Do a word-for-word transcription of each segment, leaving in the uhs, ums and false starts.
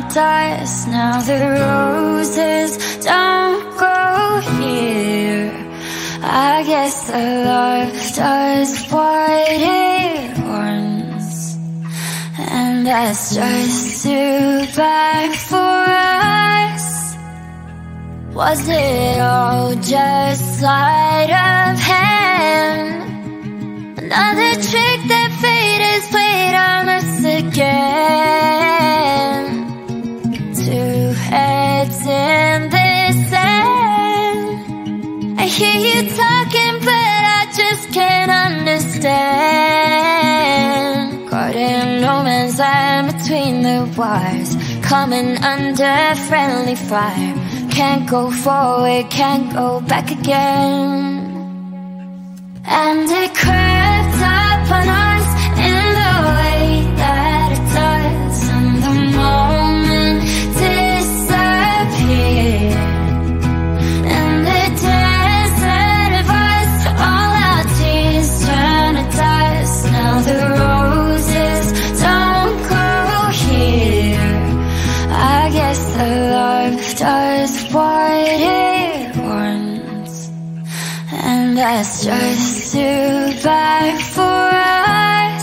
dust. Now the roses don't grow here. I guess the love does what it wants, and that's just too bad for us. Was it all just sleight of hand? Another trick that fate has played on us again. Two heads in the sand. I hear you talking, but I just can't understand. Caught in no man's land between the wires, coming under friendly fire. Can't go forward, can't go back again. And it crept up on us in the way that it does, and the moment disappeared. In the desert of us, all our tears turn to dust. Now the roses don't grow here. I guess the love does what it wants, and that's just too bad for us.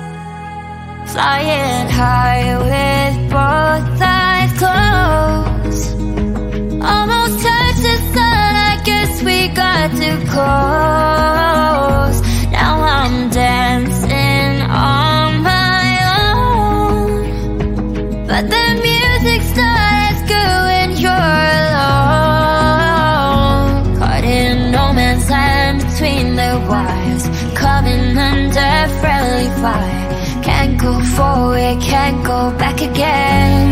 Flying high with both eyes closed, almost touched the sun, I guess we got too close. Now I'm dancing on my own, but the music's not as good when you're alone. Caught in no man's land between the wires, coming under friendly fire. Can't go forward, can't go back again.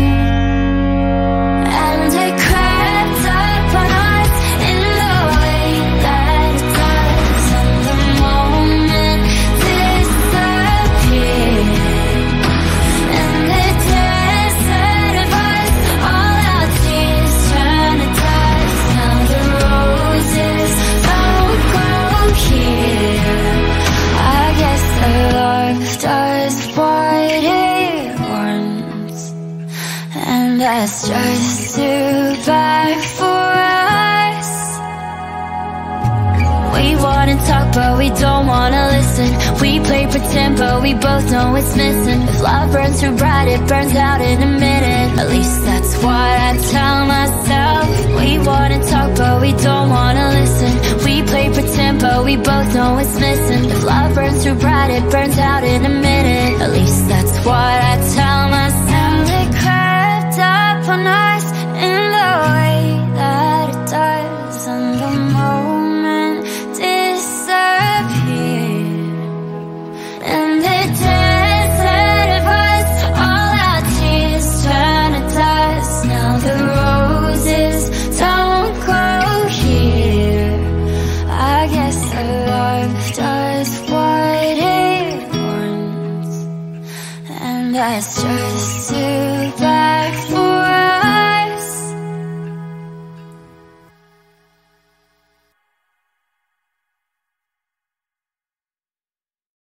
And it crept up on us in the way that it does, and the moment disappeared. In the desert of us, all our tears turn to dust. Now the roses don't grow here. I guess the love does what it wants, and that's just too bad for us. We wanna talk but we don't wanna listen. We play pretend but we both know it's missing. If love burns too bright, it burns out in a minute. At least that's what I tell myself. We wanna talk but we don't wanna listen. We play pretend but we both know it's missing. If love burns too bright, it burns out in a minute. At least that's what I tell myself. And it crept up on us in the way that it does, and the moment disappeared. In the desert of us, all our tears turn to dust. Now the roses don't grow here. I guess the love does what it wants, and that's just too